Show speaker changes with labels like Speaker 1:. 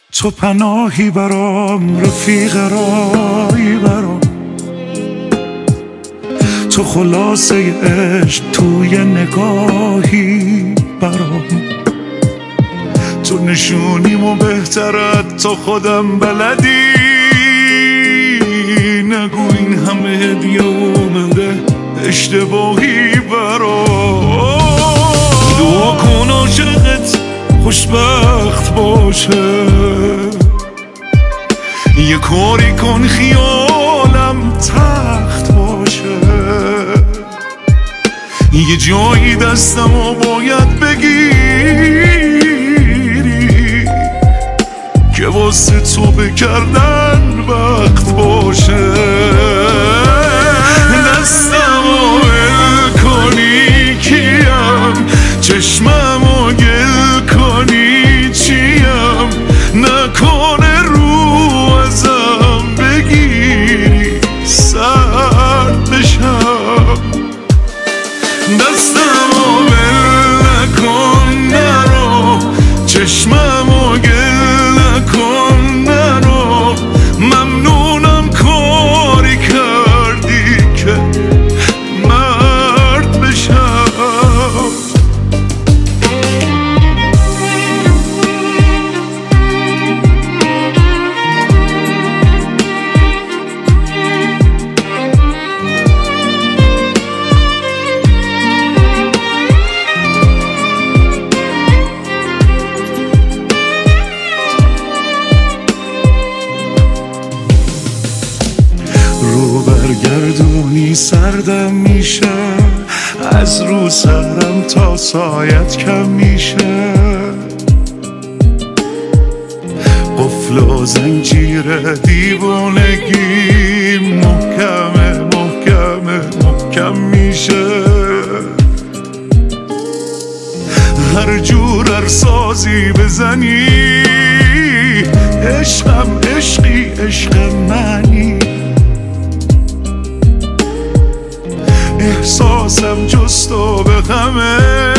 Speaker 1: تو پناهی برام، رفیق رایی برام، تو خلاصه عشق توی نگاهی برام، تو نشونیمو بهترت تا خودم بلدی. نگو این همه هدیه اومده اشتباهی برام. دعا کن عاشقت خوشبخت باشه، یه کاری کن خیالم تخت باشه، یه جایی دستمو باید بگیری که واسه تو بکردن وقت باشه. دستمو ول کنی کیم، چشممو گل کنی چیم، نکنه رو ازم بگیری سرد بشم. دستمو ول نکن نرو، چشممو گل نکن نرو، ممنونم کاری کردی که مرد بشم. رو برگردونی سردم میشه، از رو سرم تا سایت کم میشه، قفل و زنجیر دیوانگی محکمه محکمه محکم میشه. هر جور ارسازی بزنی عشقم عشقی عشق منی، احساسم جست و به غمه